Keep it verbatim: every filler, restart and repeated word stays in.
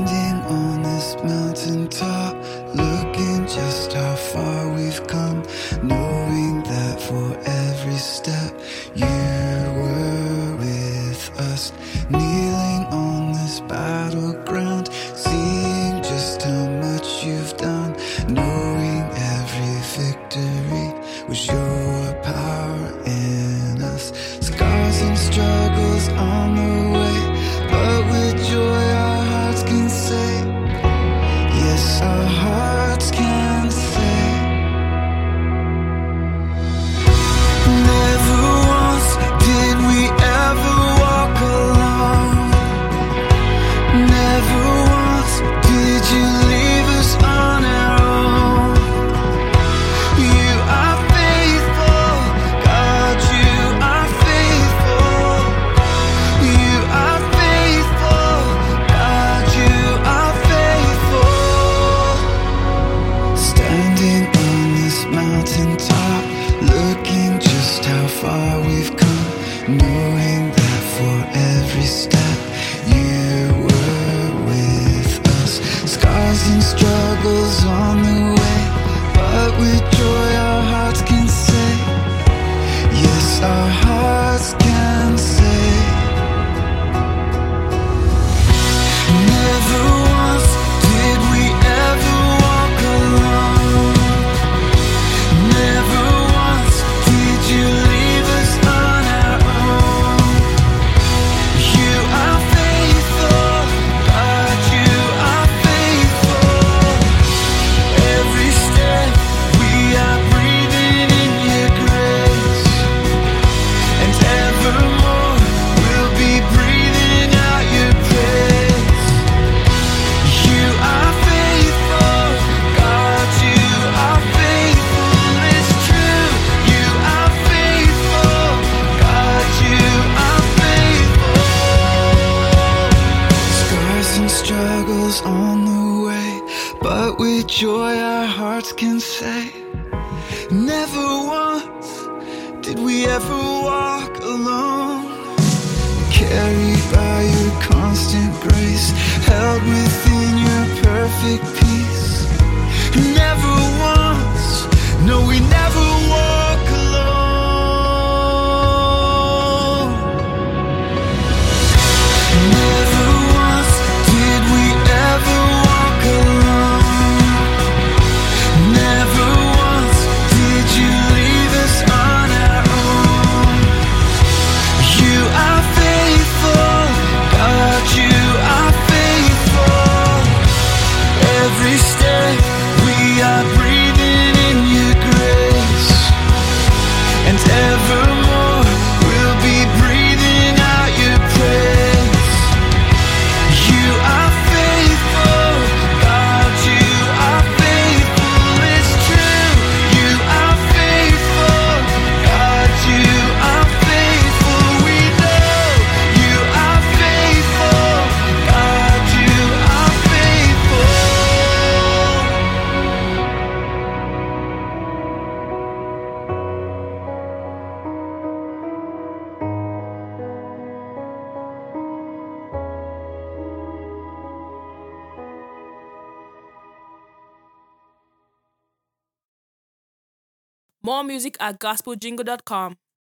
Standing on this mountaintop, looking just how far we've come, knowing that for every step you were with us. Kneeling on this battleground, seeing just how much you've done, knowing every victory was your power in us. Scars and struggles on the way, but with joy our hearts can say, yes, our hearts can say, never once did we ever walk alone. Never once did you leave us on our own. You are faithful, God, you are faithful. You are faithful, God, you are faithful. Standing on this mountaintop, looking just how far we've come, knowing that for every step you were with us. Scars and struggles on the way, but with joy our hearts can say, yes, our hearts can say, never once did we ever walk alone. Never once did you leave us on our own. You are faithful, God, you are faithful. Every step we are breathing in your grace, and evermore we'll be breathing out your praise. You are faithful, God, you are faithful. It's true, you are faithful, God, you are faithful. Scars and struggles on the way, but with joy our hearts can say, never once did we ever walk alone. Carried by your constant grace, held within your perfect peace. Never once, no, we never walk alone. Never once did we ever walk alone. Never once did you leave us on our own. You are faithful, God, you are faithful. Every step we are breathing in your grace, and evermore we'll be breathing out your praise. You are faithful, God, you are faithful. It's true, you are faithful, God, you are faithful. We know you are faithful, God, you are faithful. More music at gospel jingle dot com.